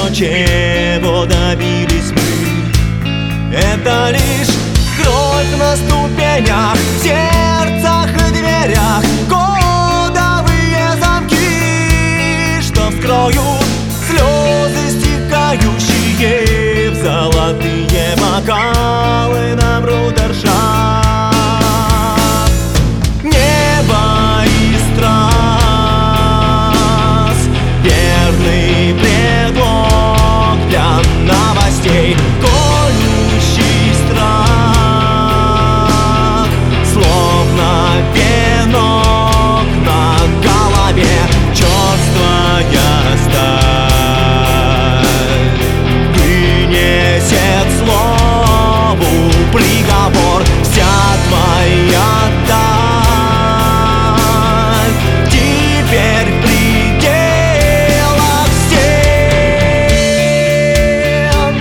но чего добились мы? Это лишь кровь на ступенях, в сердцах и дверях, кодовые замки, что вскроют слезы, стекающие в золотые бокалы на брудершафт. Небо и страз, верный предлог для новостей, колющий страх, словно венок на голове, черствая сталь вынесет слову приговор. Вся твоя даль теперь в пределах стен.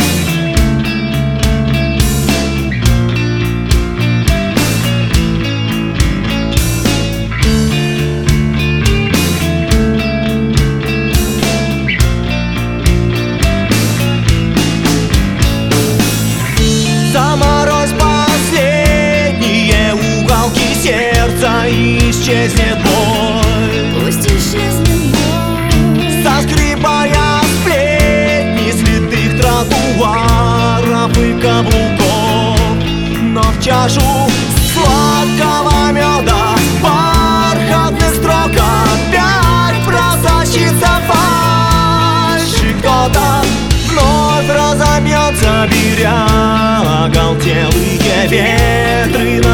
Заморозь последние уголки сердца, и исчезнет боль. Пусть исчезнет боль, Соскребая сплетни святых тротуаров и каблуков, но в чашу сладкого меда, бархатных строк опять просочится фальшь, и кто-то вновь разомнется, беря оголтелые ветры